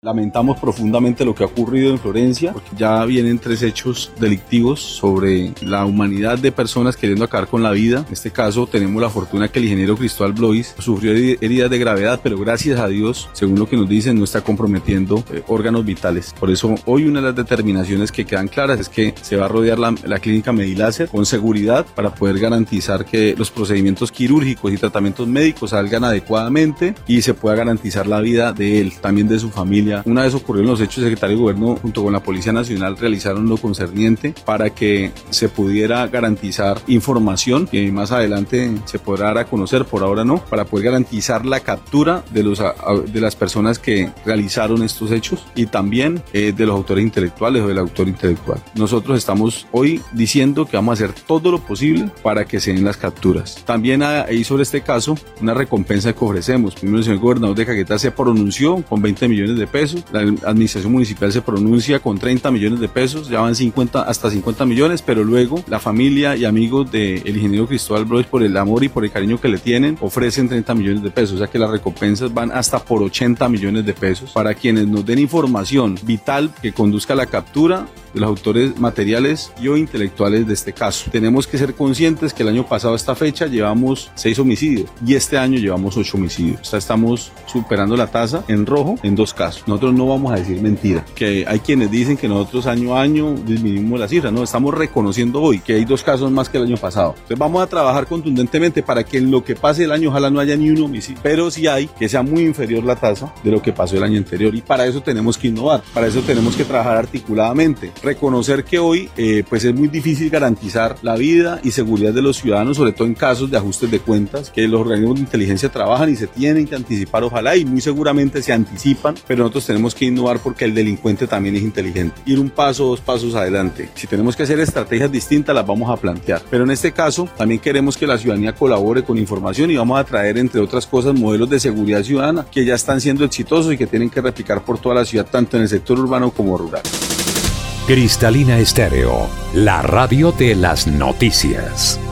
Lamentamos profundamente lo que ha ocurrido en Florencia, porque ya vienen 3 hechos delictivos sobre la humanidad de personas queriendo acabar con la vida. En este caso tenemos la fortuna que el ingeniero Cristóbal Blois sufrió heridas de gravedad, pero gracias a Dios, según lo que nos dicen, no está comprometiendo órganos vitales. Por eso hoy una de las determinaciones que quedan claras es que se va a rodear la clínica Mediláser con seguridad para poder garantizar que los procedimientos quirúrgicos y tratamientos médicos salgan adecuadamente y se pueda garantizar la vida de él, también de su familia. Una vez ocurrieron los hechos, el secretario de Gobierno junto con la Policía Nacional realizaron lo concerniente para que se pudiera garantizar información que más adelante se podrá dar a conocer, por ahora no, para poder garantizar la captura de las personas que realizaron estos hechos y también de los autores intelectuales o del autor intelectual. Nosotros estamos hoy diciendo que vamos a hacer todo lo posible para que se den las capturas. También hay sobre este caso una recompensa que ofrecemos. Primero el señor gobernador de Caquetá se pronunció con 20 millones de pesos. La administración municipal se pronuncia con 30 millones de pesos, ya van hasta 50 millones, pero luego la familia y amigos del ingeniero Cristóbal Blois, por el amor y por el cariño que le tienen, ofrecen 30 millones de pesos, o sea que las recompensas van hasta por 80 millones de pesos para quienes nos den información vital que conduzca a la captura de los autores materiales y o intelectuales de este caso. Tenemos que ser conscientes que el año pasado a esta fecha llevamos 6 homicidios y este año llevamos 8 homicidios. O sea, estamos superando la tasa en rojo en 2 casos. Nosotros no vamos a decir mentira, que hay quienes dicen que nosotros año a año disminuimos la cifra. No, estamos reconociendo hoy que hay 2 casos más que el año pasado. Entonces vamos a trabajar contundentemente para que en lo que pase el año ojalá no haya ni un homicidio, pero sí hay que sea muy inferior la tasa de lo que pasó el año anterior, y para eso tenemos que innovar, para eso tenemos que trabajar articuladamente. Reconocer que hoy pues es muy difícil garantizar la vida y seguridad de los ciudadanos, sobre todo en casos de ajustes de cuentas, que los organismos de inteligencia trabajan y se tienen que anticipar, ojalá, y muy seguramente se anticipan, pero nosotros tenemos que innovar porque el delincuente también es inteligente. Ir un paso, 2 pasos adelante. Si tenemos que hacer estrategias distintas, las vamos a plantear. Pero en este caso, también queremos que la ciudadanía colabore con información y vamos a traer, entre otras cosas, modelos de seguridad ciudadana que ya están siendo exitosos y que tienen que replicar por toda la ciudad, tanto en el sector urbano como rural. Cristalina Estéreo, la radio de las noticias.